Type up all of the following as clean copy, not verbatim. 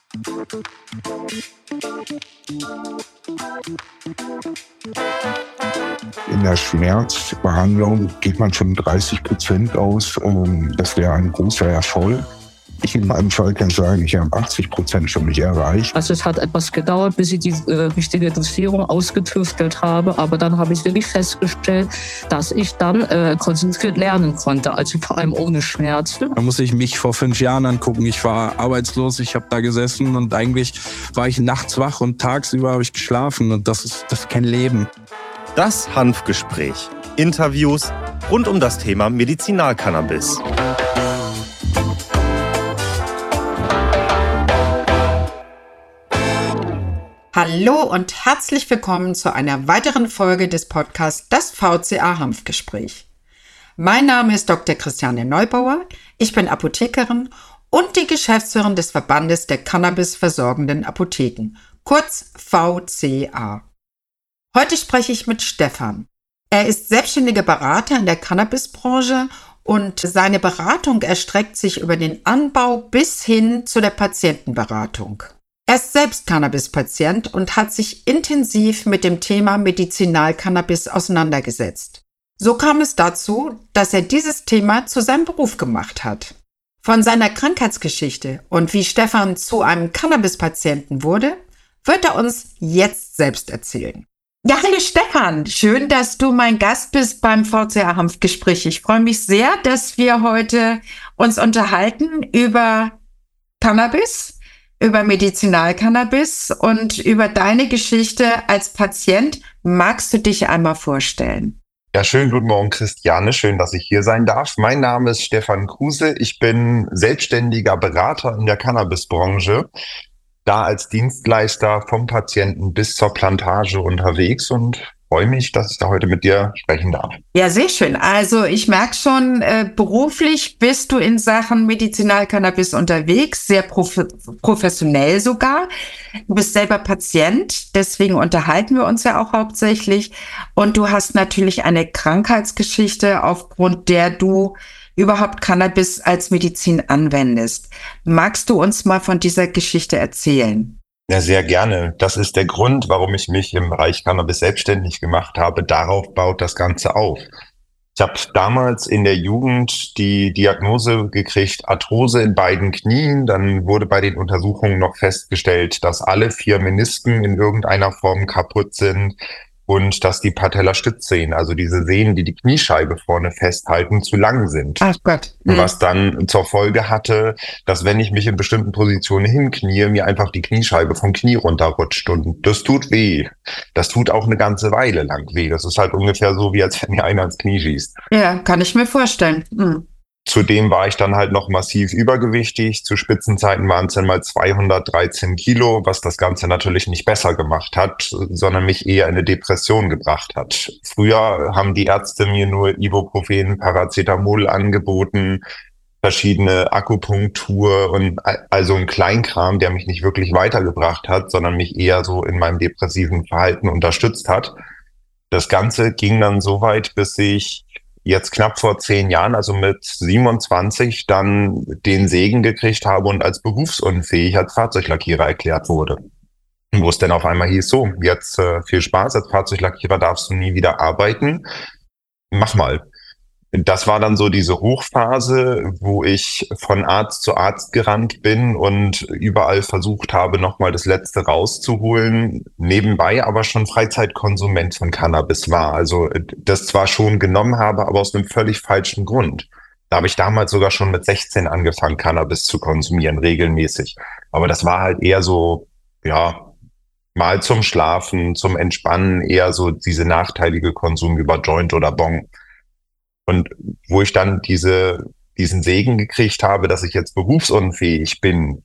In der Schmerzbehandlung geht man von 30% aus. Das wäre ein großer Erfolg. Ich in meinem Fall kann sagen, ich habe 80% für mich erreicht. Also es hat etwas gedauert, bis ich die richtige Dosierung ausgetüftelt habe. Aber dann habe ich wirklich festgestellt, dass ich dann konzentriert lernen konnte. Also vor allem ohne Schmerzen. Da muss ich mich vor 5 Jahren angucken. Ich war arbeitslos, ich habe da gesessen und eigentlich war ich nachts wach und tagsüber habe ich geschlafen. Und das ist kein Leben. Das Hanfgespräch. Interviews rund um das Thema Medizinalcannabis. Hallo und herzlich willkommen zu einer weiteren Folge des Podcasts Das VCA Hanfgespräch. Mein Name ist Dr. Christiane Neubauer, ich bin Apothekerin und die Geschäftsführerin des Verbandes der Cannabis-versorgenden Apotheken, kurz VCA. Heute spreche ich mit Stefan. Er ist selbstständiger Berater in der Cannabisbranche und seine Beratung erstreckt sich über den Anbau bis hin zu der Patientenberatung. Er ist selbst Cannabis-Patient und hat sich intensiv mit dem Thema Medizinalcannabis auseinandergesetzt. So kam es dazu, dass er dieses Thema zu seinem Beruf gemacht hat. Von seiner Krankheitsgeschichte und wie Stefan zu einem Cannabis-Patienten wurde, wird er uns jetzt selbst erzählen. Ja, hallo Stefan, schön, dass du mein Gast bist beim VCA Hanfgespräch. Ich freue mich sehr, dass wir heute uns unterhalten über Cannabis, über Medizinalcannabis und über deine Geschichte als Patient. Magst du dich einmal vorstellen? Ja, schönen guten Morgen, Christiane. Schön, dass ich hier sein darf. Mein Name ist Stefan Kruse. Ich bin selbstständiger Berater in der Cannabisbranche, da als Dienstleister vom Patienten bis zur Plantage unterwegs und freue mich, dass ich da heute mit dir sprechen darf. Ja, sehr schön. Also ich merke schon, beruflich bist du in Sachen Medizinalcannabis unterwegs, sehr professionell sogar. Du bist selber Patient, deswegen unterhalten wir uns ja auch hauptsächlich. Und du hast natürlich eine Krankheitsgeschichte, aufgrund der du überhaupt Cannabis als Medizin anwendest. Magst du uns mal von dieser Geschichte erzählen? Ja, sehr gerne. Das ist der Grund, warum ich mich im Bereich Cannabis selbstständig gemacht habe. Darauf baut das Ganze auf. Ich habe damals in der Jugend die Diagnose gekriegt, Arthrose in beiden Knien. Dann wurde bei den Untersuchungen noch festgestellt, dass alle 4 Menisken in irgendeiner Form kaputt sind und dass die Patellastützsehnen, also diese Sehnen, die die Kniescheibe vorne festhalten, zu lang sind. Ach Gott. Was dann zur Folge hatte, dass wenn ich mich in bestimmten Positionen hinknie, mir einfach die Kniescheibe vom Knie runterrutscht. Und das tut weh. Das tut auch eine ganze Weile lang weh. Das ist halt ungefähr so, wie als wenn mir einer ins Knie schießt. Ja, kann ich mir vorstellen. Zudem war ich dann halt noch massiv übergewichtig. Zu Spitzenzeiten waren es dann mal 213 Kilo, was das Ganze natürlich nicht besser gemacht hat, sondern mich eher in eine Depression gebracht hat. Früher haben die Ärzte mir nur Ibuprofen, Paracetamol angeboten, verschiedene Akupunktur und also ein Kleinkram, der mich nicht wirklich weitergebracht hat, sondern mich eher so in meinem depressiven Verhalten unterstützt hat. Das Ganze ging dann so weit, bis ich jetzt knapp vor 10 Jahren, also mit 27, dann den Segen gekriegt habe und als berufsunfähig als Fahrzeuglackierer erklärt wurde. Wo es dann auf einmal hieß, so, jetzt viel Spaß, als Fahrzeuglackierer darfst du nie wieder arbeiten, mach mal. Das war dann so diese Hochphase, wo ich von Arzt zu Arzt gerannt bin und überall versucht habe, nochmal das Letzte rauszuholen, nebenbei aber schon Freizeitkonsument von Cannabis war. Also das zwar schon genommen habe, aber aus einem völlig falschen Grund. Da habe ich damals sogar schon mit 16 angefangen, Cannabis zu konsumieren, regelmäßig. Aber das war halt eher so, ja, mal zum Schlafen, zum Entspannen, eher so diese nachteilige Konsum über Joint oder Bong. Und wo ich dann diesen Segen gekriegt habe, dass ich jetzt berufsunfähig bin,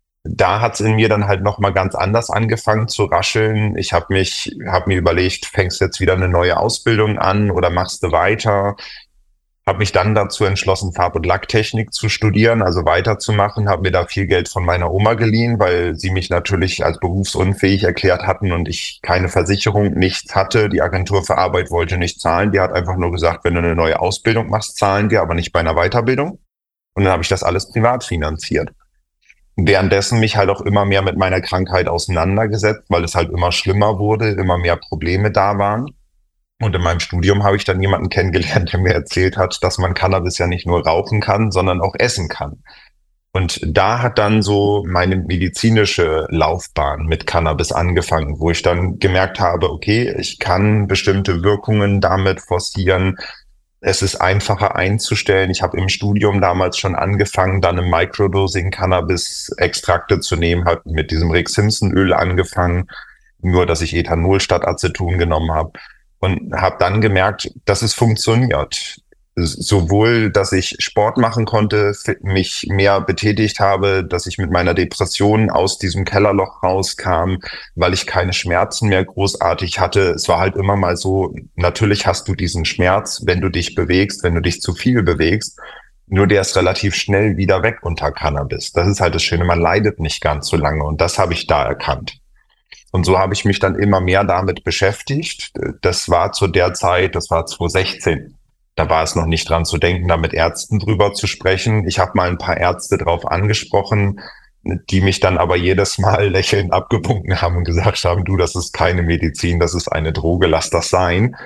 da hat es in mir dann halt nochmal ganz anders angefangen zu rascheln. Ich habe mir überlegt, fängst du jetzt wieder eine neue Ausbildung an oder machst du weiter? Habe mich dann dazu entschlossen, Farb- und Lacktechnik zu studieren, also weiterzumachen. Habe mir da viel Geld von meiner Oma geliehen, weil sie mich natürlich als berufsunfähig erklärt hatten und ich keine Versicherung, nichts hatte. Die Agentur für Arbeit wollte nicht zahlen. Die hat einfach nur gesagt, wenn du eine neue Ausbildung machst, zahlen wir, aber nicht bei einer Weiterbildung. Und dann habe ich das alles privat finanziert. währenddessen mich halt auch immer mehr mit meiner Krankheit auseinandergesetzt, weil es halt immer schlimmer wurde, immer mehr Probleme da waren. Und in meinem Studium habe ich dann jemanden kennengelernt, der mir erzählt hat, dass man Cannabis ja nicht nur rauchen kann, sondern auch essen kann. Und da hat dann so meine medizinische Laufbahn mit Cannabis angefangen, wo ich dann gemerkt habe, okay, ich kann bestimmte Wirkungen damit forcieren. Es ist einfacher einzustellen. Ich habe im Studium damals schon angefangen, dann im Microdosing Cannabis-Extrakte zu nehmen, habe mit diesem Rick-Simpson-Öl angefangen, nur dass ich Ethanol statt Aceton genommen habe und habe dann gemerkt, dass es funktioniert. Sowohl, dass ich Sport machen konnte, mich mehr betätigt habe, dass ich mit meiner Depression aus diesem Kellerloch rauskam, weil ich keine Schmerzen mehr großartig hatte. Es war halt immer mal so, natürlich hast du diesen Schmerz, wenn du dich bewegst, wenn du dich zu viel bewegst, nur der ist relativ schnell wieder weg unter Cannabis. Das ist halt das Schöne, man leidet nicht ganz so lange und das habe ich da erkannt. Und so habe ich mich dann immer mehr damit beschäftigt. Das war zu der Zeit, das war 2016. Da war es noch nicht dran zu denken, da mit Ärzten drüber zu sprechen. Ich habe mal ein paar Ärzte drauf angesprochen, die mich dann aber jedes Mal lächelnd abgewunken haben und gesagt haben, du, das ist keine Medizin, das ist eine Droge, lass das sein.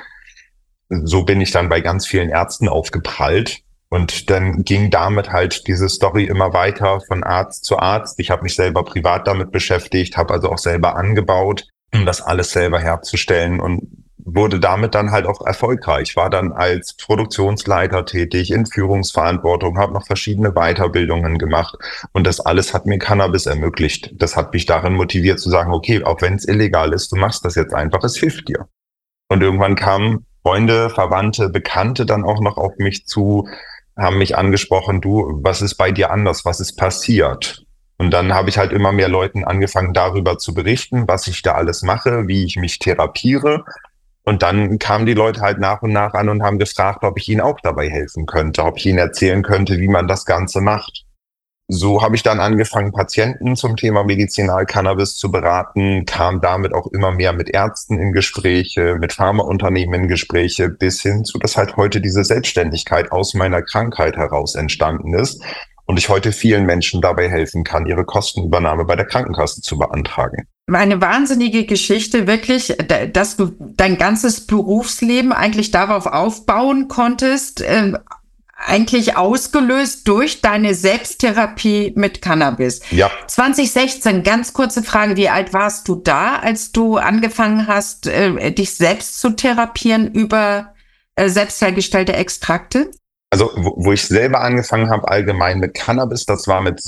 So bin ich dann bei ganz vielen Ärzten aufgeprallt. Und dann ging damit halt diese Story immer weiter von Arzt zu Arzt. Ich habe mich selber privat damit beschäftigt, habe also auch selber angebaut, um das alles selber herzustellen und wurde damit dann halt auch erfolgreich. War dann als Produktionsleiter tätig, in Führungsverantwortung, habe noch verschiedene Weiterbildungen gemacht und das alles hat mir Cannabis ermöglicht. Das hat mich darin motiviert zu sagen, okay, auch wenn es illegal ist, du machst das jetzt einfach, es hilft dir. Und irgendwann kamen Freunde, Verwandte, Bekannte dann auch noch auf mich zu, haben mich angesprochen, du, was ist bei dir anders, was ist passiert? Und dann habe ich halt immer mehr Leuten angefangen, darüber zu berichten, was ich da alles mache, wie ich mich therapiere. Und dann kamen die Leute halt nach und nach an und haben gefragt, ob ich ihnen auch dabei helfen könnte, ob ich ihnen erzählen könnte, wie man das Ganze macht. So habe ich dann angefangen, Patienten zum Thema Medizinalcannabis zu beraten, kam damit auch immer mehr mit Ärzten in Gespräche, mit Pharmaunternehmen in Gespräche, bis hin zu, dass halt heute diese Selbstständigkeit aus meiner Krankheit heraus entstanden ist und ich heute vielen Menschen dabei helfen kann, ihre Kostenübernahme bei der Krankenkasse zu beantragen. Eine wahnsinnige Geschichte, wirklich, dass du dein ganzes Berufsleben eigentlich darauf aufbauen konntest, eigentlich ausgelöst durch deine Selbsttherapie mit Cannabis. Ja. 2016, ganz kurze Frage, wie alt warst du da, als du angefangen hast, dich selbst zu therapieren über selbst hergestellte Extrakte? Also wo ich selber angefangen habe, allgemein mit Cannabis, das war mit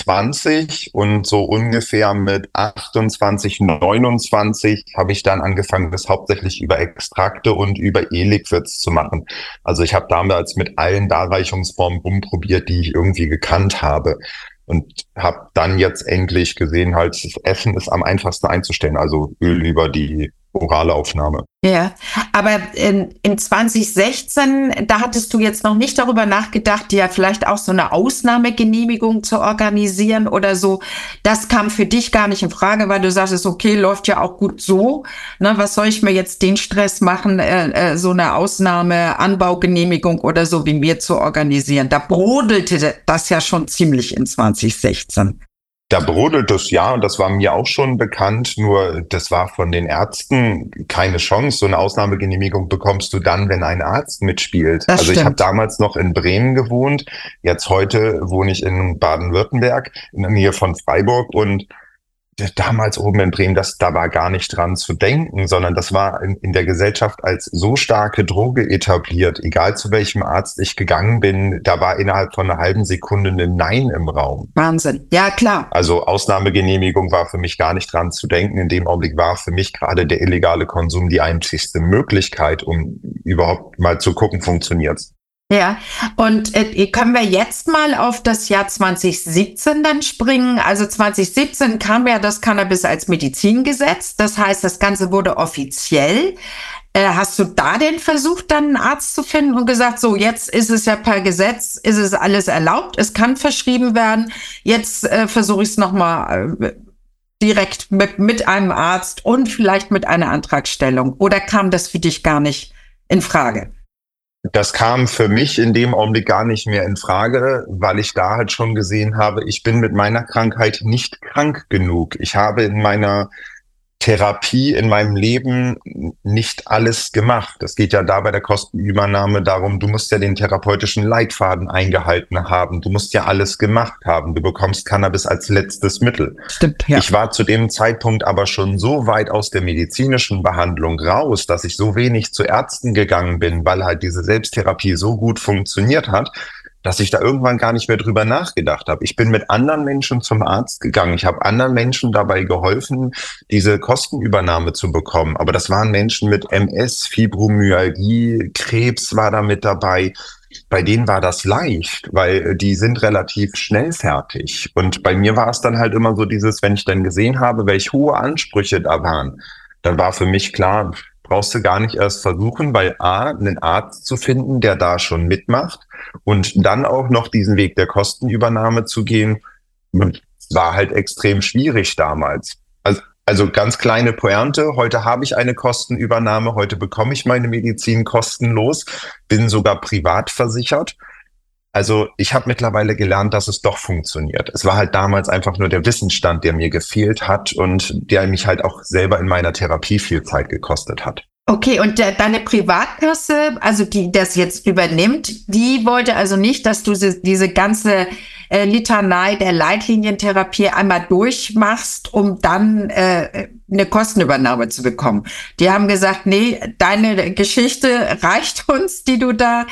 27 und so ungefähr mit 28, 29 habe ich dann angefangen, das hauptsächlich über Extrakte und über E-Liquids zu machen. Also ich habe damals mit allen Darreichungsformen rumprobiert, die ich irgendwie gekannt habe. Und habe dann jetzt endlich gesehen, halt, das Essen ist am einfachsten einzustellen, also Öl über die orale Aufnahme. Ja, aber in 2016, da hattest du jetzt noch nicht darüber nachgedacht, dir vielleicht auch so eine Ausnahmegenehmigung zu organisieren oder so. Das kam für dich gar nicht in Frage, weil du sagtest, okay, läuft ja auch gut so. Ne, was soll ich mir jetzt den Stress machen, so eine Ausnahmeanbaugenehmigung oder so wie mir zu organisieren? Da brodelte das ja schon ziemlich in 2016. Da brodelt es, ja, und das war mir auch schon bekannt, nur das war von den Ärzten keine Chance. So eine Ausnahmegenehmigung bekommst du dann, wenn ein Arzt mitspielt. Das also stimmt. Ich habe damals noch in Bremen gewohnt, jetzt heute wohne ich in Baden-Württemberg, in der Nähe von Freiburg und damals oben in Bremen, da war gar nicht dran zu denken, sondern das war in der Gesellschaft als so starke Droge etabliert, egal zu welchem Arzt ich gegangen bin, da war innerhalb von einer halben Sekunde ein Nein im Raum. Wahnsinn, ja klar. Also Ausnahmegenehmigung war für mich gar nicht dran zu denken. In dem Augenblick war für mich gerade der illegale Konsum die einzigste Möglichkeit, um überhaupt mal zu gucken, funktioniert's. Ja, und können wir jetzt mal auf das Jahr 2017 dann springen? Also 2017 kam ja das Cannabis als Medizingesetz. Das heißt, das Ganze wurde offiziell. Hast du da denn versucht, dann einen Arzt zu finden und gesagt, so jetzt ist es ja per Gesetz, ist es alles erlaubt, es kann verschrieben werden. Jetzt versuche ich es nochmal direkt mit einem Arzt und vielleicht mit einer Antragstellung. Oder kam das für dich gar nicht in Frage? Das kam für mich in dem Augenblick gar nicht mehr in Frage, weil ich da halt schon gesehen habe, ich bin mit meiner Krankheit nicht krank genug. Ich habe in meiner Therapie in meinem Leben nicht alles gemacht. Es geht ja da bei der Kostenübernahme darum, du musst ja den therapeutischen Leitfaden eingehalten haben. Du musst ja alles gemacht haben. Du bekommst Cannabis als letztes Mittel. Stimmt, ja. Ich war zu dem Zeitpunkt aber schon so weit aus der medizinischen Behandlung raus, dass ich so wenig zu Ärzten gegangen bin, weil halt diese Selbsttherapie so gut funktioniert hat, dass ich da irgendwann gar nicht mehr drüber nachgedacht habe. Ich bin mit anderen Menschen zum Arzt gegangen. Ich habe anderen Menschen dabei geholfen, diese Kostenübernahme zu bekommen. Aber das waren Menschen mit MS, Fibromyalgie, Krebs war da mit dabei. Bei denen war das leicht, weil die sind relativ schnell fertig. Und bei mir war es dann halt immer so dieses, wenn ich dann gesehen habe, welche hohe Ansprüche da waren, dann war für mich klar, brauchst du gar nicht erst versuchen, weil einen Arzt zu finden, der da schon mitmacht und dann auch noch diesen Weg der Kostenübernahme zu gehen, war halt extrem schwierig damals. Also ganz kleine Pointe, heute habe ich eine Kostenübernahme, heute bekomme ich meine Medizin kostenlos, bin sogar privat versichert. Also ich habe mittlerweile gelernt, dass es doch funktioniert. Es war halt damals einfach nur der Wissensstand, der mir gefehlt hat und der mich halt auch selber in meiner Therapie viel Zeit gekostet hat. Okay, und deine Privatkasse, also die das jetzt übernimmt, die wollte also nicht, dass du diese ganze Litanei der Leitlinientherapie einmal durchmachst, um dann eine Kostenübernahme zu bekommen. Die haben gesagt, nee, deine Geschichte reicht uns, die du da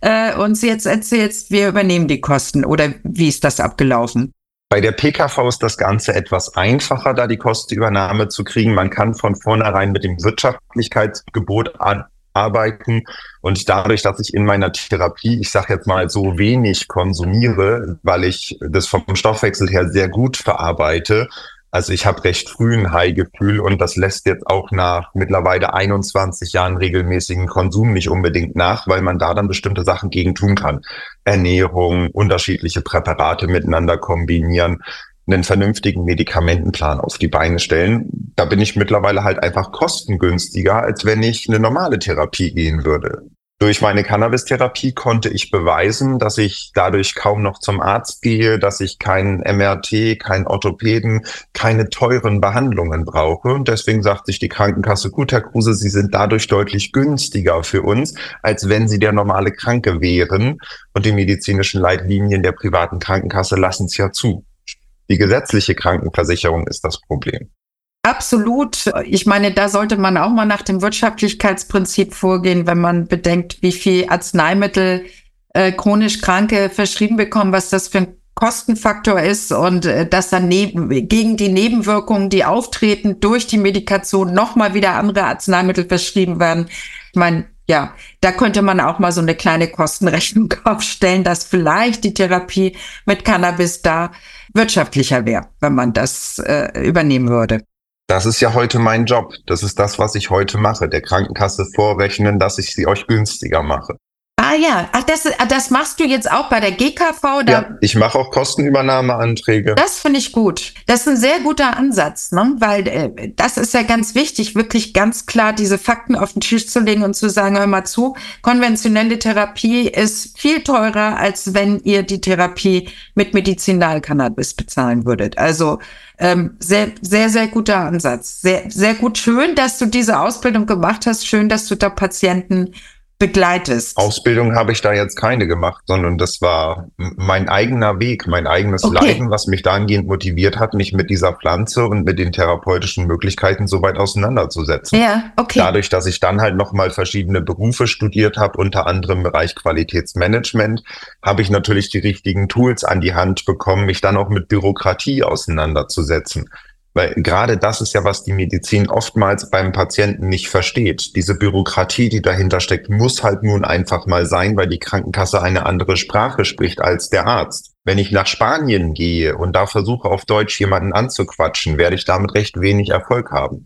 uns jetzt erzählst, wir übernehmen die Kosten. Oder wie ist das abgelaufen? Bei der PKV ist das Ganze etwas einfacher, da die Kostenübernahme zu kriegen. Man kann von vornherein mit dem Wirtschaftlichkeitsgebot arbeiten. Und dadurch, dass ich in meiner Therapie, ich sage jetzt mal, so wenig konsumiere, weil ich das vom Stoffwechsel her sehr gut verarbeite, also ich habe recht früh ein High-Gefühl und das lässt jetzt auch nach mittlerweile 21 Jahren regelmäßigen Konsum nicht unbedingt nach, weil man da dann bestimmte Sachen gegen tun kann. Ernährung, unterschiedliche Präparate miteinander kombinieren, einen vernünftigen Medikamentenplan auf die Beine stellen. Da bin ich mittlerweile halt einfach kostengünstiger, als wenn ich eine normale Therapie gehen würde. Durch meine Cannabis-Therapie konnte ich beweisen, dass ich dadurch kaum noch zum Arzt gehe, dass ich keinen MRT, keinen Orthopäden, keine teuren Behandlungen brauche. Und deswegen sagt sich die Krankenkasse, gut, Herr Kruse, Sie sind dadurch deutlich günstiger für uns, als wenn Sie der normale Kranke wären. Und die medizinischen Leitlinien der privaten Krankenkasse lassen es ja zu. Die gesetzliche Krankenversicherung ist das Problem. Absolut. Ich meine, da sollte man auch mal nach dem Wirtschaftlichkeitsprinzip vorgehen, wenn man bedenkt, wie viel Arzneimittel chronisch Kranke verschrieben bekommen, was das für ein Kostenfaktor ist und dass dann gegen die Nebenwirkungen, die auftreten durch die Medikation, nochmal wieder andere Arzneimittel verschrieben werden. Ich meine, ja, da könnte man auch mal so eine kleine Kostenrechnung aufstellen, dass vielleicht die Therapie mit Cannabis da wirtschaftlicher wäre, wenn man das übernehmen würde. Das ist ja heute mein Job. Das ist das, was ich heute mache. Der Krankenkasse vorrechnen, dass ich sie euch günstiger mache. Ah ja, das machst du jetzt auch bei der GKV? Ja, ich mache auch Kostenübernahmeanträge. Das finde ich gut. Das ist ein sehr guter Ansatz, ne? Weil das ist ja ganz wichtig, wirklich ganz klar diese Fakten auf den Tisch zu legen und zu sagen, hör mal zu, konventionelle Therapie ist viel teurer, als wenn ihr die Therapie mit Medizinalcannabis bezahlen würdet. Also sehr, sehr, sehr guter Ansatz. Sehr, sehr gut. Schön, dass du diese Ausbildung gemacht hast. Schön, dass du da Patienten begleitest. Ausbildung habe ich da jetzt keine gemacht, sondern das war mein eigener Weg, mein eigenes Leiden, was mich dahingehend motiviert hat, mich mit dieser Pflanze und mit den therapeutischen Möglichkeiten so weit auseinanderzusetzen. Ja, okay. Dadurch, dass ich dann halt nochmal verschiedene Berufe studiert habe, unter anderem im Bereich Qualitätsmanagement, habe ich natürlich die richtigen Tools an die Hand bekommen, mich dann auch mit Bürokratie auseinanderzusetzen. Weil gerade das ist ja, was die Medizin oftmals beim Patienten nicht versteht. Diese Bürokratie, die dahinter steckt, muss halt nun einfach mal sein, weil die Krankenkasse eine andere Sprache spricht als der Arzt. Wenn ich nach Spanien gehe und da versuche, auf Deutsch jemanden anzuquatschen, werde ich damit recht wenig Erfolg haben.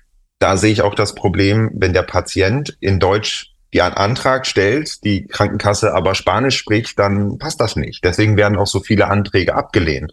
Da sehe ich auch das Problem, wenn der Patient in Deutsch einen Antrag stellt, die Krankenkasse aber Spanisch spricht, dann passt das nicht. Deswegen werden auch so viele Anträge abgelehnt.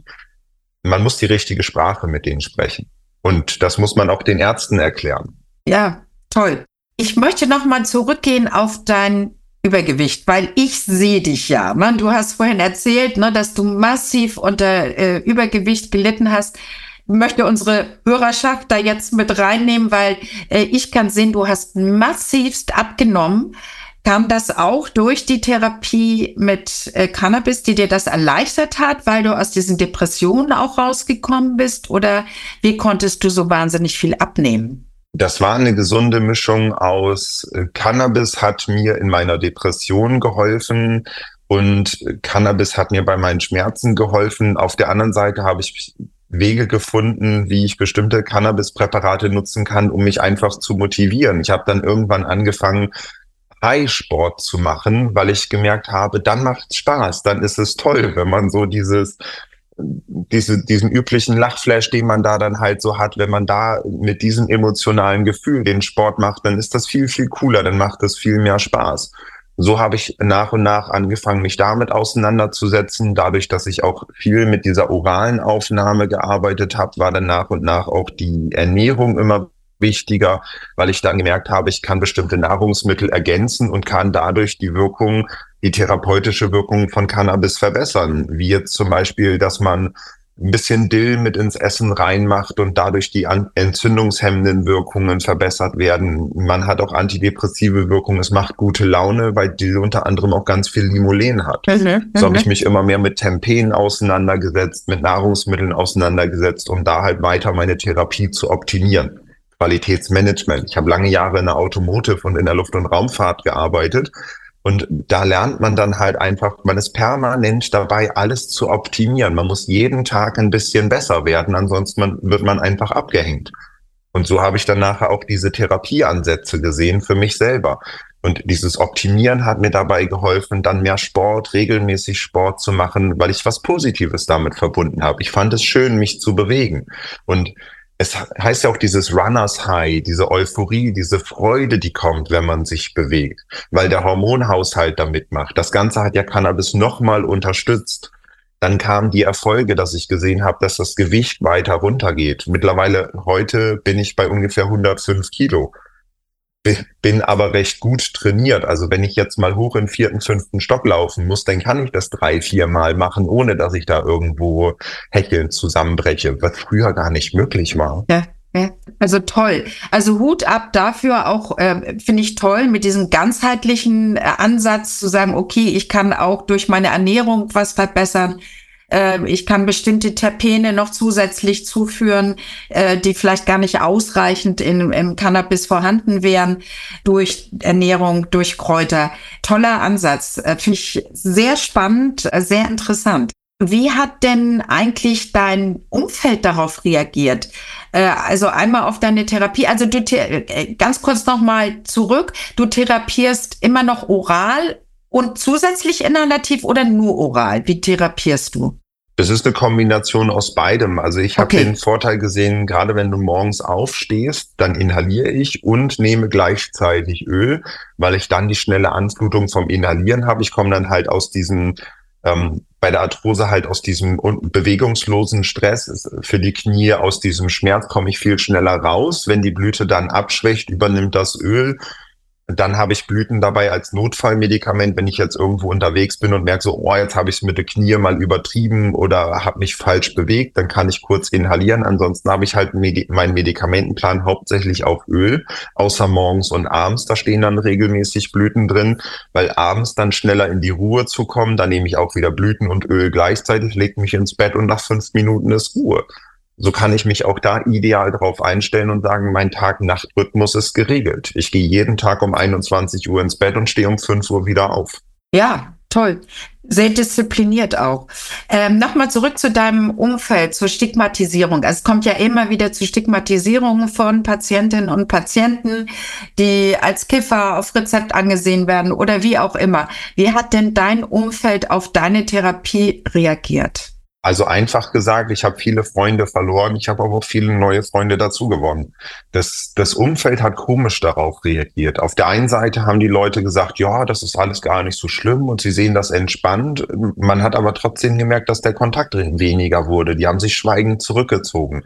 Man muss die richtige Sprache mit denen sprechen. Und das muss man auch den Ärzten erklären. Ja, toll. Ich möchte noch mal zurückgehen auf dein Übergewicht? Weil ich sehe dich ja. Ne? Du hast vorhin erzählt, ne, dass du massiv unter Übergewicht gelitten hast. Ich möchte unsere Hörerschaft da jetzt mit reinnehmen, weil ich kann sehen, du hast massivst abgenommen. Kam das auch durch die Therapie mit Cannabis, die dir das erleichtert hat, weil du aus diesen Depressionen auch rausgekommen bist? Oder wie konntest du so wahnsinnig viel abnehmen? Das war eine gesunde Mischung aus Cannabis hat mir in meiner Depression geholfen und Cannabis hat mir bei meinen Schmerzen geholfen. Auf der anderen Seite habe ich Wege gefunden, wie ich bestimmte Cannabispräparate nutzen kann, um mich einfach zu motivieren. Ich habe dann irgendwann angefangen, High-Sport zu machen, weil ich gemerkt habe, dann macht's Spaß, dann ist es toll, wenn man so diesen üblichen Lachflash, den man da dann halt so hat, wenn man da mit diesem emotionalen Gefühl den Sport macht, dann ist das viel, viel cooler, dann macht das viel mehr Spaß. So habe ich nach und nach angefangen, mich damit auseinanderzusetzen. Dadurch, dass ich auch viel mit dieser oralen Aufnahme gearbeitet habe, war dann nach und nach auch die Ernährung immer wichtiger, weil ich dann gemerkt habe, ich kann bestimmte Nahrungsmittel ergänzen und kann dadurch die therapeutische Wirkung von Cannabis verbessern. Wie jetzt zum Beispiel, dass man ein bisschen Dill mit ins Essen reinmacht und dadurch die entzündungshemmenden Wirkungen verbessert werden. Man hat auch antidepressive Wirkungen. Es macht gute Laune, weil Dill unter anderem auch ganz viel Limolen hat. So habe ich mich immer mehr mit Terpenen auseinandergesetzt, mit Nahrungsmitteln auseinandergesetzt, um da halt weiter meine Therapie zu optimieren. Qualitätsmanagement. Ich habe lange Jahre in der Automotive und in der Luft- und Raumfahrt gearbeitet. Und da lernt man dann halt einfach, man ist permanent dabei, alles zu optimieren. Man muss jeden Tag ein bisschen besser werden, ansonsten wird man einfach abgehängt. Und so habe ich dann nachher auch diese Therapieansätze gesehen für mich selber. Und dieses Optimieren hat mir dabei geholfen, dann mehr Sport, regelmäßig Sport zu machen, weil ich was Positives damit verbunden habe. Ich fand es schön, mich zu bewegen. Und es heißt ja auch dieses Runners High, diese Euphorie, diese Freude, die kommt, wenn man sich bewegt, weil der Hormonhaushalt da mitmacht. Das Ganze hat ja Cannabis nochmal unterstützt. Dann kamen die Erfolge, dass ich gesehen habe, dass das Gewicht weiter runtergeht. Mittlerweile heute bin ich bei ungefähr 105 Kilo. Bin aber recht gut trainiert. Also wenn ich jetzt mal hoch in 4., 5. Stock laufen muss, dann kann ich das 3, 4 Mal machen, ohne dass ich da irgendwo hechelnd zusammenbreche, was früher gar nicht möglich war. Ja, also toll. Also Hut ab dafür auch, finde ich toll, mit diesem ganzheitlichen Ansatz zu sagen, okay, ich kann auch durch meine Ernährung was verbessern. Ich kann bestimmte Terpene noch zusätzlich zuführen, die vielleicht gar nicht ausreichend im Cannabis vorhanden wären, durch Ernährung, durch Kräuter. Toller Ansatz. Finde ich sehr spannend, sehr interessant. Wie hat denn eigentlich dein Umfeld darauf reagiert? Also einmal auf deine Therapie. Also du ganz kurz nochmal zurück. Du therapierst immer noch oral und zusätzlich inhalativ oder nur oral? Wie therapierst du? Es ist eine Kombination aus beidem. Also ich habe den Vorteil gesehen, gerade wenn du morgens aufstehst, dann inhaliere ich und nehme gleichzeitig Öl, weil ich dann die schnelle Anflutung vom Inhalieren habe. Ich komme dann halt aus diesem, bei der Arthrose halt aus diesem bewegungslosen Stress für die Knie, aus diesem Schmerz komme ich viel schneller raus. Wenn die Blüte dann abschwächt, übernimmt das Öl. Dann habe ich Blüten dabei als Notfallmedikament, wenn ich jetzt irgendwo unterwegs bin und merke so, oh, jetzt habe ich es mit der Knie mal übertrieben oder habe mich falsch bewegt, dann kann ich kurz inhalieren. Ansonsten habe ich halt meinen Medikamentenplan hauptsächlich auf Öl, außer morgens und abends. Da stehen dann regelmäßig Blüten drin, weil abends dann schneller in die Ruhe zu kommen, dann nehme ich auch wieder Blüten und Öl gleichzeitig, lege mich ins Bett und nach 5 Minuten ist Ruhe. So kann ich mich auch da ideal drauf einstellen und sagen, mein Tag-Nacht-Rhythmus ist geregelt. Ich gehe jeden Tag um 21 Uhr ins Bett und stehe um 5 Uhr wieder auf. Ja, toll. Sehr diszipliniert auch. Nochmal zurück zu deinem Umfeld, zur Stigmatisierung. Also es kommt ja immer wieder zu Stigmatisierungen von Patientinnen und Patienten, die als Kiffer auf Rezept angesehen werden oder wie auch immer. Wie hat denn dein Umfeld auf deine Therapie reagiert? Also einfach gesagt, ich habe viele Freunde verloren, ich habe aber auch viele neue Freunde dazu gewonnen. Das Umfeld hat komisch darauf reagiert. Auf der einen Seite haben die Leute gesagt, ja, das ist alles gar nicht so schlimm und sie sehen das entspannt. Man hat aber trotzdem gemerkt, dass der Kontakt weniger wurde. Die haben sich schweigend zurückgezogen.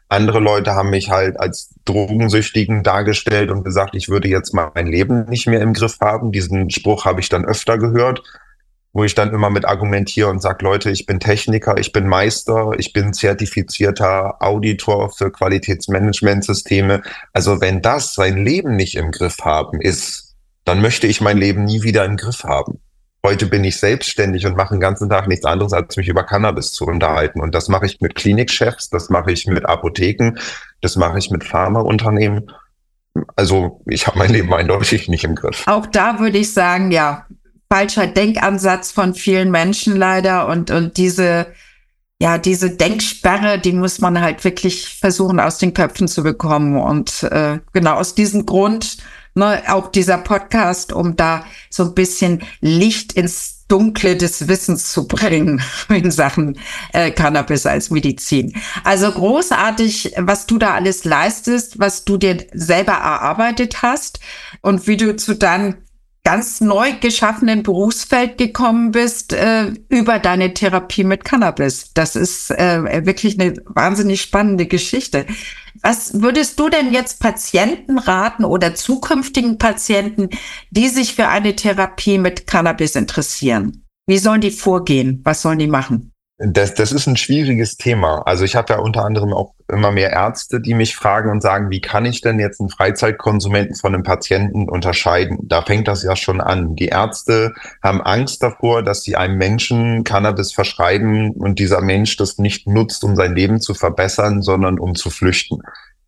Andere Leute haben mich halt als Drogensüchtigen dargestellt und gesagt, ich würde jetzt mal mein Leben nicht mehr im Griff haben. Diesen Spruch habe ich dann öfter gehört, wo ich dann immer mit argumentiere und sage, Leute, ich bin Techniker, ich bin Meister, ich bin zertifizierter Auditor für Qualitätsmanagementsysteme. Also wenn das sein Leben nicht im Griff haben ist, dann möchte ich mein Leben nie wieder im Griff haben. Heute bin ich selbstständig und mache den ganzen Tag nichts anderes, als mich über Cannabis zu unterhalten. Und das mache ich mit Klinikchefs, das mache ich mit Apotheken, das mache ich mit Pharmaunternehmen. Also ich habe mein Leben eindeutig nicht im Griff. Auch da würde ich sagen, ja, falscher Denkansatz von vielen Menschen leider und diese Denksperre, die muss man halt wirklich versuchen aus den Köpfen zu bekommen und genau aus diesem Grund, ne, auch dieser Podcast, um da so ein bisschen Licht ins Dunkle des Wissens zu bringen in Sachen Cannabis als Medizin. Also großartig, was du da alles leistest, was du dir selber erarbeitet hast und wie du zu deinem ganz neu geschaffenen Berufsfeld gekommen bist über deine Therapie mit Cannabis. Das ist wirklich eine wahnsinnig spannende Geschichte. Was würdest du denn jetzt Patienten raten oder zukünftigen Patienten, die sich für eine Therapie mit Cannabis interessieren? Wie sollen die vorgehen? Was sollen die machen? Das ist ein schwieriges Thema. Also ich habe ja unter anderem auch immer mehr Ärzte, die mich fragen und sagen, wie kann ich denn jetzt einen Freizeitkonsumenten von einem Patienten unterscheiden? Da fängt das ja schon an. Die Ärzte haben Angst davor, dass sie einem Menschen Cannabis verschreiben und dieser Mensch das nicht nutzt, um sein Leben zu verbessern, sondern um zu flüchten.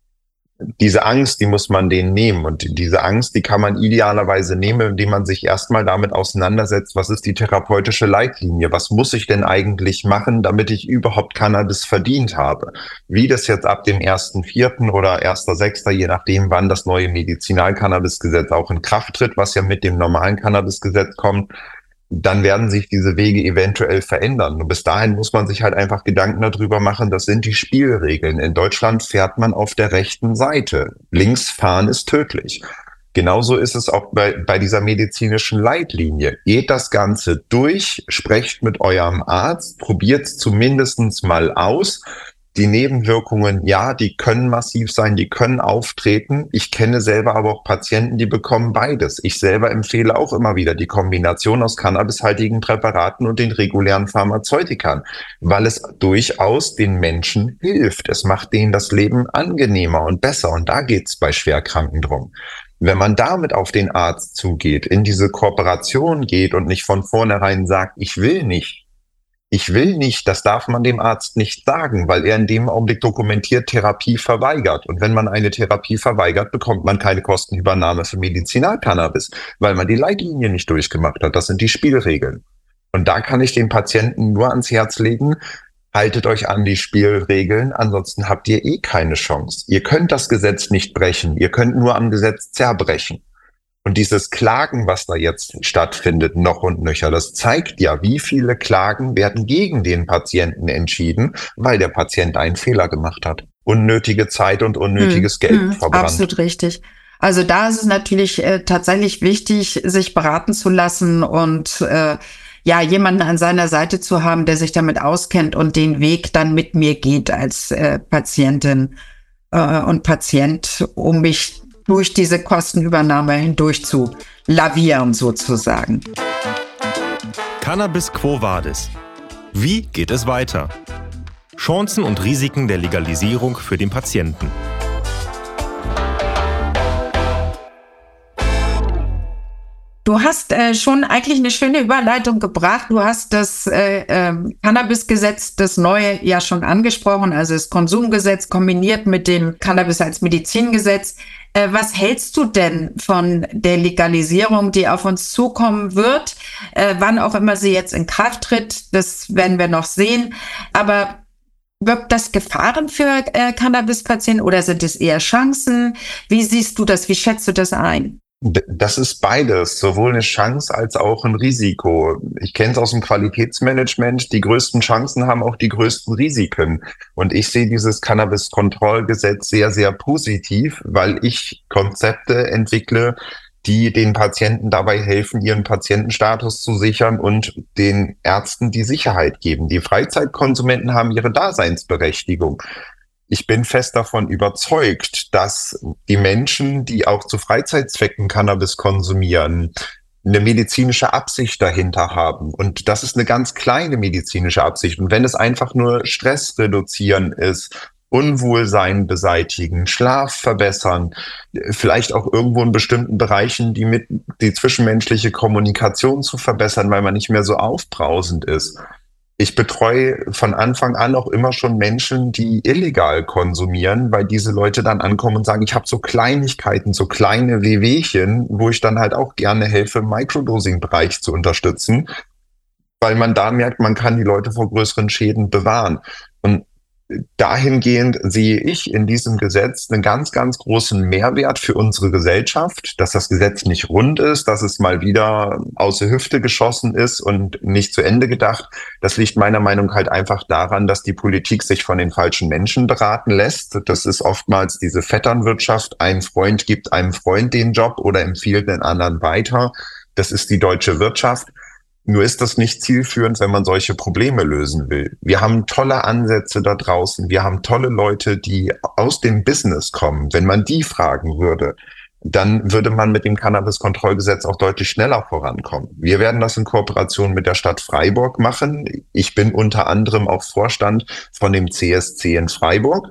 Diese Angst, die muss man denen nehmen. Und diese Angst, die kann man idealerweise nehmen, indem man sich erstmal damit auseinandersetzt, was ist die therapeutische Leitlinie? Was muss ich denn eigentlich machen, damit ich überhaupt Cannabis verdient habe? Wie das jetzt ab dem 1.4. oder 1.6., je nachdem, wann das neue Medizinalcannabisgesetz auch in Kraft tritt, was ja mit dem normalen Cannabisgesetz kommt, dann werden sich diese Wege eventuell verändern. Und bis dahin muss man sich halt einfach Gedanken darüber machen, das sind die Spielregeln. In Deutschland fährt man auf der rechten Seite. Links fahren ist tödlich. Genauso ist es auch bei dieser medizinischen Leitlinie. Geht das Ganze durch, sprecht mit eurem Arzt, probiert es zumindest mal aus. Die Nebenwirkungen, ja, die können massiv sein, die können auftreten. Ich kenne selber aber auch Patienten, die bekommen beides. Ich selber empfehle auch immer wieder die Kombination aus cannabishaltigen Präparaten und den regulären Pharmazeutikern, weil es durchaus den Menschen hilft. Es macht denen das Leben angenehmer und besser und da geht's bei Schwerkranken drum. Wenn man damit auf den Arzt zugeht, in diese Kooperation geht und nicht von vornherein sagt, ich will nicht, das darf man dem Arzt nicht sagen, weil er in dem Augenblick dokumentiert Therapie verweigert. Und wenn man eine Therapie verweigert, bekommt man keine Kostenübernahme für Medizinalcannabis, weil man die Leitlinie nicht durchgemacht hat. Das sind die Spielregeln. Und da kann ich den Patienten nur ans Herz legen, haltet euch an die Spielregeln, ansonsten habt ihr keine Chance. Ihr könnt das Gesetz nicht brechen, ihr könnt nur am Gesetz zerbrechen. Und dieses Klagen, was da jetzt stattfindet, noch und nöcher, das zeigt ja, wie viele Klagen werden gegen den Patienten entschieden, weil der Patient einen Fehler gemacht hat. Unnötige Zeit und unnötiges Geld verbrannt. Absolut richtig. Also da ist es natürlich tatsächlich wichtig, sich beraten zu lassen und jemanden an seiner Seite zu haben, der sich damit auskennt und den Weg dann mit mir geht als Patientin und Patient, um mich durch diese Kostenübernahme hindurch zu lavieren sozusagen. Cannabis Quo Vadis. Wie geht es weiter? Chancen und Risiken der Legalisierung für den Patienten. Du hast schon eigentlich eine schöne Überleitung gebracht. Du hast das Cannabisgesetz, das neue, ja schon angesprochen, also das Konsumgesetz kombiniert mit dem Cannabis als Medizingesetz. Was hältst du denn von der Legalisierung, die auf uns zukommen wird? Wann auch immer sie jetzt in Kraft tritt, das werden wir noch sehen. Aber birgt das Gefahren für Cannabispatienten oder sind es eher Chancen? Wie siehst du das? Wie schätzt du das ein? Das ist beides, sowohl eine Chance als auch ein Risiko. Ich kenne es aus dem Qualitätsmanagement, die größten Chancen haben auch die größten Risiken. Und ich sehe dieses Cannabis-Kontrollgesetz sehr, sehr positiv, weil ich Konzepte entwickle, die den Patienten dabei helfen, ihren Patientenstatus zu sichern und den Ärzten die Sicherheit geben. Die Freizeitkonsumenten haben ihre Daseinsberechtigung. Ich bin fest davon überzeugt, dass die Menschen, die auch zu Freizeitzwecken Cannabis konsumieren, eine medizinische Absicht dahinter haben. Und das ist eine ganz kleine medizinische Absicht. Und wenn es einfach nur Stress reduzieren ist, Unwohlsein beseitigen, Schlaf verbessern, vielleicht auch irgendwo in bestimmten Bereichen die zwischenmenschliche Kommunikation zu verbessern, weil man nicht mehr so aufbrausend ist. Ich betreue von Anfang an auch immer schon Menschen, die illegal konsumieren, weil diese Leute dann ankommen und sagen, ich habe so Kleinigkeiten, so kleine Wehwehchen, wo ich dann halt auch gerne helfe, im Microdosing-Bereich zu unterstützen, weil man da merkt, man kann die Leute vor größeren Schäden bewahren. Und dahingehend sehe ich in diesem Gesetz einen ganz, ganz großen Mehrwert für unsere Gesellschaft, dass das Gesetz nicht rund ist, dass es mal wieder aus der Hüfte geschossen ist und nicht zu Ende gedacht. Das liegt meiner Meinung nach halt einfach daran, dass die Politik sich von den falschen Menschen beraten lässt. Das ist oftmals diese Vetternwirtschaft. Ein Freund gibt einem Freund den Job oder empfiehlt den anderen weiter. Das ist die deutsche Wirtschaft. Nur ist das nicht zielführend, wenn man solche Probleme lösen will. Wir haben tolle Ansätze da draußen. Wir haben tolle Leute, die aus dem Business kommen. Wenn man die fragen würde, dann würde man mit dem Cannabis-Kontrollgesetz auch deutlich schneller vorankommen. Wir werden das in Kooperation mit der Stadt Freiburg machen. Ich bin unter anderem auch Vorstand von dem CSC in Freiburg.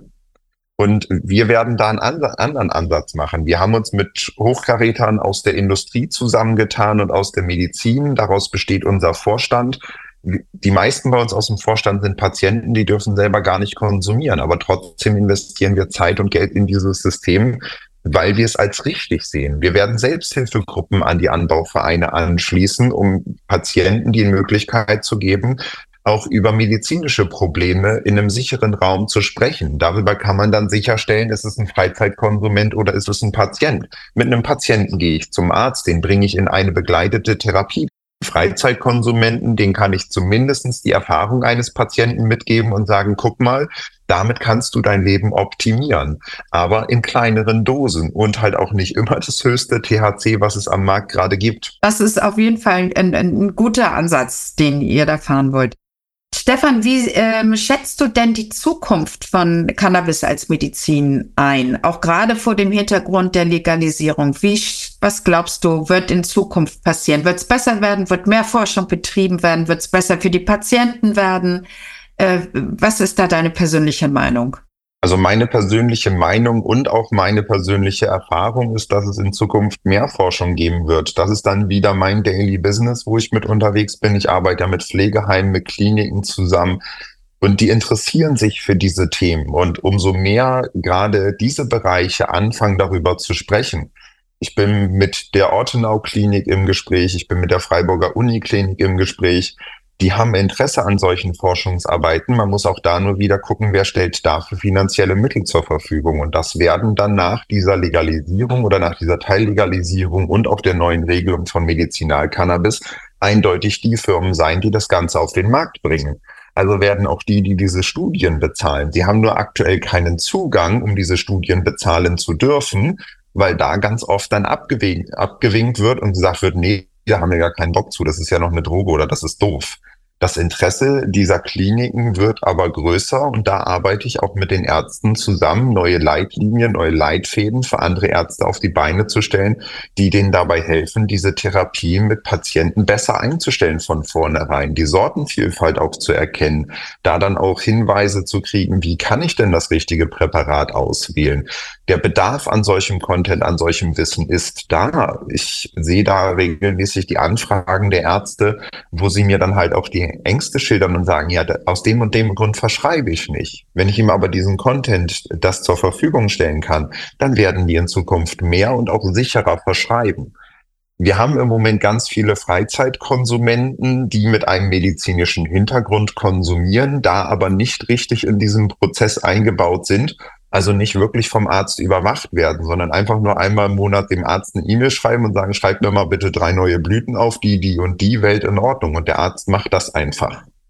Und wir werden da einen anderen Ansatz machen. Wir haben uns mit Hochkarätern aus der Industrie zusammengetan und aus der Medizin. Daraus besteht unser Vorstand. Die meisten bei uns aus dem Vorstand sind Patienten, die dürfen selber gar nicht konsumieren. Aber trotzdem investieren wir Zeit und Geld in dieses System, weil wir es als richtig sehen. Wir werden Selbsthilfegruppen an die Anbauvereine anschließen, um Patienten die Möglichkeit zu geben, auch über medizinische Probleme in einem sicheren Raum zu sprechen. Darüber kann man dann sicherstellen, ist es ein Freizeitkonsument oder ist es ein Patient. Mit einem Patienten gehe ich zum Arzt, den bringe ich in eine begleitete Therapie. Freizeitkonsumenten, den kann ich zumindest die Erfahrung eines Patienten mitgeben und sagen, guck mal, damit kannst du dein Leben optimieren, aber in kleineren Dosen und halt auch nicht immer das höchste THC, was es am Markt gerade gibt. Das ist auf jeden Fall ein guter Ansatz, den ihr da fahren wollt. Stefan, wie schätzt du denn die Zukunft von Cannabis als Medizin ein? Auch gerade vor dem Hintergrund der Legalisierung. Was glaubst du, wird in Zukunft passieren? Wird es besser werden? Wird mehr Forschung betrieben werden? Wird es besser für die Patienten werden? Was ist da deine persönliche Meinung? Also meine persönliche Meinung und auch meine persönliche Erfahrung ist, dass es in Zukunft mehr Forschung geben wird. Das ist dann wieder mein Daily Business, wo ich mit unterwegs bin. Ich arbeite ja mit Pflegeheimen, mit Kliniken zusammen und die interessieren sich für diese Themen. Und umso mehr gerade diese Bereiche anfangen, darüber zu sprechen. Ich bin mit der Ortenau-Klinik im Gespräch, ich bin mit der Freiburger Uniklinik im Gespräch. Die haben Interesse an solchen Forschungsarbeiten. Man muss auch da nur wieder gucken, wer stellt dafür finanzielle Mittel zur Verfügung. Und das werden dann nach dieser Legalisierung oder nach dieser Teillegalisierung und auch der neuen Regelung von Medizinalcannabis eindeutig die Firmen sein, die das Ganze auf den Markt bringen. Also werden auch die diese Studien bezahlen. Sie haben nur aktuell keinen Zugang, um diese Studien bezahlen zu dürfen, weil da ganz oft dann abgewinkt wird und gesagt wird, nee, da haben wir gar keinen Bock zu, das ist ja noch eine Droge oder das ist doof. Das Interesse dieser Kliniken wird aber größer und da arbeite ich auch mit den Ärzten zusammen, neue Leitlinien, neue Leitfäden für andere Ärzte auf die Beine zu stellen, die denen dabei helfen, diese Therapie mit Patienten besser einzustellen von vornherein, die Sortenvielfalt auch zu erkennen, da dann auch Hinweise zu kriegen, wie kann ich denn das richtige Präparat auswählen. Der Bedarf an solchem Content, an solchem Wissen ist da. Ich sehe da regelmäßig die Anfragen der Ärzte, wo sie mir dann halt auch die Ängste schildern und sagen, ja, aus dem und dem Grund verschreibe ich nicht. Wenn ich ihm aber diesen Content das zur Verfügung stellen kann, dann werden die in Zukunft mehr und auch sicherer verschreiben. Wir haben im Moment ganz viele Freizeitkonsumenten, die mit einem medizinischen Hintergrund konsumieren, da aber nicht richtig in diesem Prozess eingebaut sind, also nicht wirklich vom Arzt überwacht werden, sondern einfach nur einmal im Monat dem Arzt eine E-Mail schreiben und sagen, schreib mir mal bitte 3 neue Blüten auf, die und die, Welt in Ordnung. Und der Arzt macht das einfach.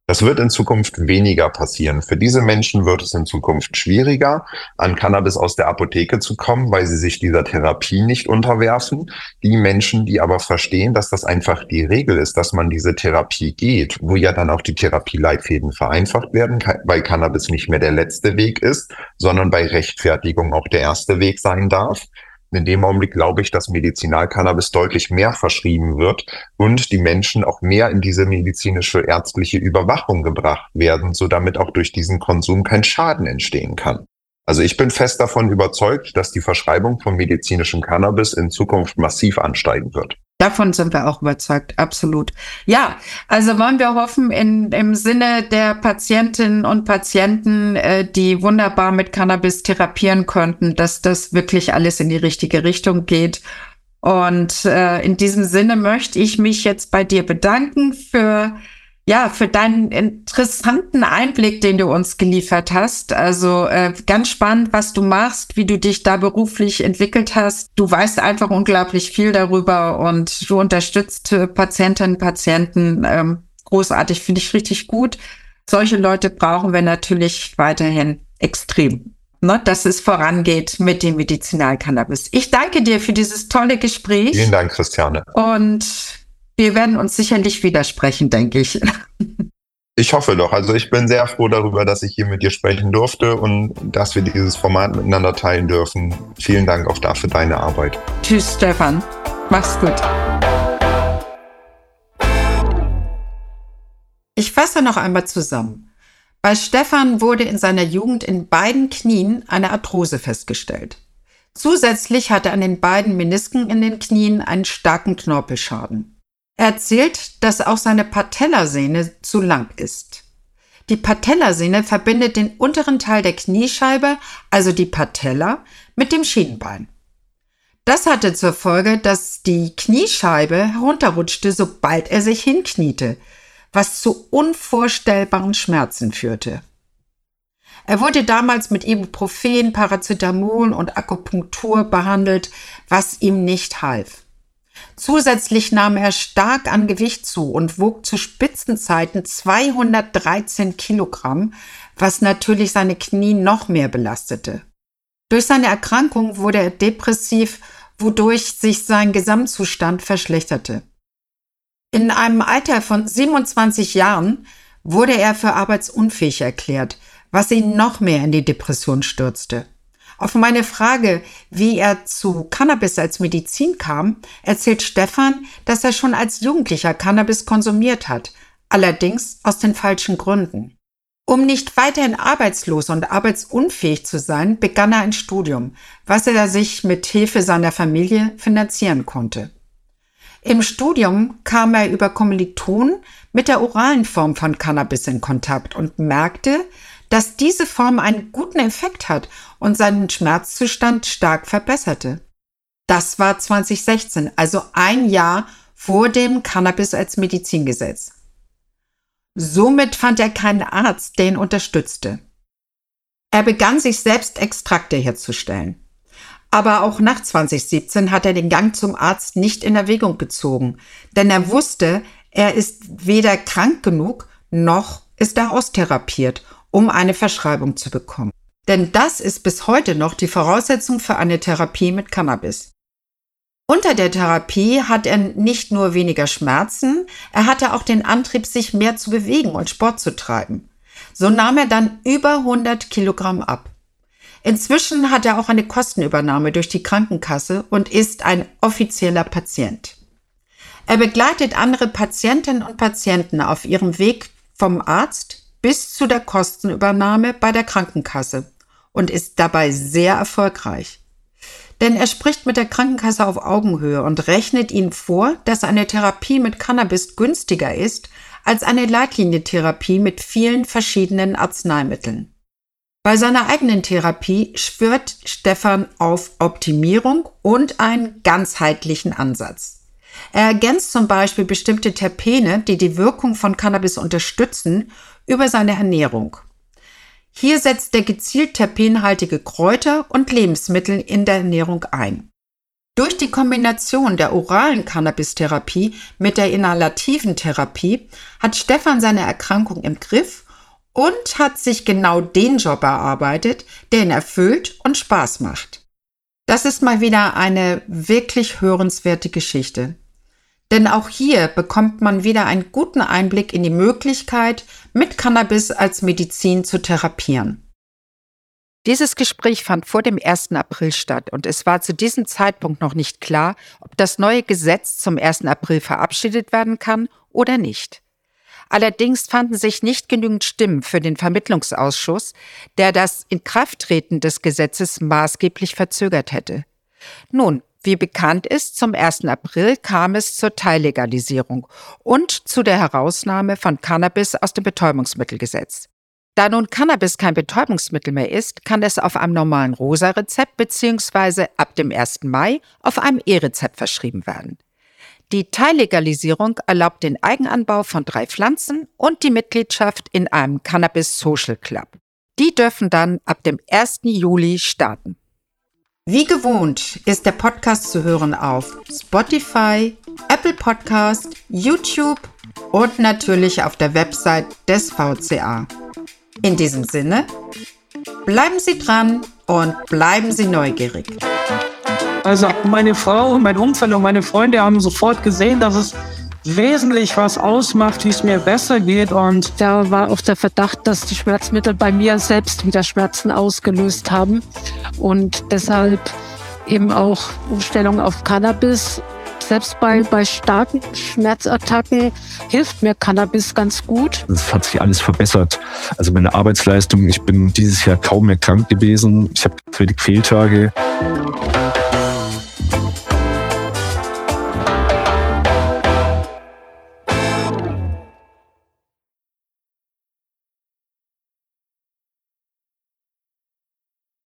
Das wird in Zukunft weniger passieren. Für diese Menschen wird es in Zukunft schwieriger, an Cannabis aus der Apotheke zu kommen, weil sie sich dieser Therapie nicht unterwerfen. Die Menschen, die aber verstehen, dass das einfach die Regel ist, dass man diese Therapie geht, wo ja dann auch die Therapieleitfäden vereinfacht werden, weil Cannabis nicht mehr der letzte Weg ist, sondern bei Rechtfertigung auch der erste Weg sein darf. In dem Augenblick glaube ich, dass Medizinalcannabis deutlich mehr verschrieben wird und die Menschen auch mehr in diese medizinische ärztliche Überwachung gebracht werden, so damit auch durch diesen Konsum kein Schaden entstehen kann. Also ich bin fest davon überzeugt, dass die Verschreibung von medizinischem Cannabis in Zukunft massiv ansteigen wird. Davon sind wir auch überzeugt, absolut. Ja, also wollen wir hoffen, im Sinne der Patientinnen und Patienten, die wunderbar mit Cannabis therapieren könnten, dass das wirklich alles in die richtige Richtung geht. Und in diesem Sinne möchte ich mich jetzt bei dir bedanken für deinen interessanten Einblick, den du uns geliefert hast. Also ganz spannend, was du machst, wie du dich da beruflich entwickelt hast. Du weißt einfach unglaublich viel darüber und du unterstützt Patientinnen und Patienten. Großartig, finde ich richtig gut. Solche Leute brauchen wir natürlich weiterhin extrem, ne, dass es vorangeht mit dem Medizinalcannabis. Ich danke dir für dieses tolle Gespräch. Vielen Dank, Christiane. Und wir werden uns sicherlich widersprechen, denke ich. Ich hoffe doch. Also ich bin sehr froh darüber, dass ich hier mit dir sprechen durfte und dass wir dieses Format miteinander teilen dürfen. Vielen Dank auch dafür deine Arbeit. Tschüss, Stefan. Mach's gut. Ich fasse noch einmal zusammen. Bei Stefan wurde in seiner Jugend in beiden Knien eine Arthrose festgestellt. Zusätzlich hatte er an den beiden Menisken in den Knien einen starken Knorpelschaden. Er erzählt, dass auch seine Patellasehne zu lang ist. Die Patellasehne verbindet den unteren Teil der Kniescheibe, also die Patella, mit dem Schienbein. Das hatte zur Folge, dass die Kniescheibe herunterrutschte, sobald er sich hinkniete, was zu unvorstellbaren Schmerzen führte. Er wurde damals mit Ibuprofen, Paracetamol und Akupunktur behandelt, was ihm nicht half. Zusätzlich nahm er stark an Gewicht zu und wog zu Spitzenzeiten 213 Kilogramm, was natürlich seine Knie noch mehr belastete. Durch seine Erkrankung wurde er depressiv, wodurch sich sein Gesamtzustand verschlechterte. In einem Alter von 27 Jahren wurde er für arbeitsunfähig erklärt, was ihn noch mehr in die Depression stürzte. Auf meine Frage, wie er zu Cannabis als Medizin kam, erzählt Stefan, dass er schon als Jugendlicher Cannabis konsumiert hat, allerdings aus den falschen Gründen. Um nicht weiterhin arbeitslos und arbeitsunfähig zu sein, begann er ein Studium, was er sich mit Hilfe seiner Familie finanzieren konnte. Im Studium kam er über Kommilitonen mit der oralen Form von Cannabis in Kontakt und merkte, dass diese Form einen guten Effekt hat und seinen Schmerzzustand stark verbesserte. Das war 2016, also ein Jahr vor dem Cannabis als Medizingesetz. Somit fand er keinen Arzt, der ihn unterstützte. Er begann sich selbst Extrakte herzustellen. Aber auch nach 2017 hat er den Gang zum Arzt nicht in Erwägung gezogen, denn er wusste, er ist weder krank genug, noch ist er austherapiert, um eine Verschreibung zu bekommen. Denn das ist bis heute noch die Voraussetzung für eine Therapie mit Cannabis. Unter der Therapie hat er nicht nur weniger Schmerzen, er hatte auch den Antrieb, sich mehr zu bewegen und Sport zu treiben. So nahm er dann über 100 Kilogramm ab. Inzwischen hat er auch eine Kostenübernahme durch die Krankenkasse und ist ein offizieller Patient. Er begleitet andere Patientinnen und Patienten auf ihrem Weg vom Arzt bis zu der Kostenübernahme bei der Krankenkasse und ist dabei sehr erfolgreich. Denn er spricht mit der Krankenkasse auf Augenhöhe und rechnet ihnen vor, dass eine Therapie mit Cannabis günstiger ist als eine Leitlinientherapie mit vielen verschiedenen Arzneimitteln. Bei seiner eigenen Therapie schwört Stefan auf Optimierung und einen ganzheitlichen Ansatz. Er ergänzt zum Beispiel bestimmte Terpene, die die Wirkung von Cannabis unterstützen, über seine Ernährung. Hier setzt er gezielt terpenhaltige Kräuter und Lebensmittel in der Ernährung ein. Durch die Kombination der oralen Cannabis-Therapie mit der inhalativen Therapie hat Stefan seine Erkrankung im Griff und hat sich genau den Job erarbeitet, der ihn erfüllt und Spaß macht. Das ist mal wieder eine wirklich hörenswerte Geschichte. Denn auch hier bekommt man wieder einen guten Einblick in die Möglichkeit, mit Cannabis als Medizin zu therapieren. Dieses Gespräch fand vor dem 1. April statt und es war zu diesem Zeitpunkt noch nicht klar, ob das neue Gesetz zum 1. April verabschiedet werden kann oder nicht. Allerdings fanden sich nicht genügend Stimmen für den Vermittlungsausschuss, der das Inkrafttreten des Gesetzes maßgeblich verzögert hätte. Nun, wie bekannt ist, zum 1. April kam es zur Teillegalisierung und zu der Herausnahme von Cannabis aus dem Betäubungsmittelgesetz. Da nun Cannabis kein Betäubungsmittel mehr ist, kann es auf einem normalen Rosa-Rezept bzw. ab dem 1. Mai auf einem E-Rezept verschrieben werden. Die Teillegalisierung erlaubt den Eigenanbau von 3 Pflanzen und die Mitgliedschaft in einem Cannabis Social Club. Die dürfen dann ab dem 1. Juli starten. Wie gewohnt ist der Podcast zu hören auf Spotify, Apple Podcast, YouTube und natürlich auf der Website des VCA. In diesem Sinne, bleiben Sie dran und bleiben Sie neugierig. Also meine Frau, mein Umfeld und meine Freunde haben sofort gesehen, dass es wesentlich was ausmacht, wie es mir besser geht. Und da war auch der Verdacht, dass die Schmerzmittel bei mir selbst wieder Schmerzen ausgelöst haben. Und deshalb eben auch Umstellung auf Cannabis. Selbst bei starken Schmerzattacken hilft mir Cannabis ganz gut. Es hat sich alles verbessert. Also meine Arbeitsleistung, ich bin dieses Jahr kaum mehr krank gewesen. Ich habe wenig Fehltage.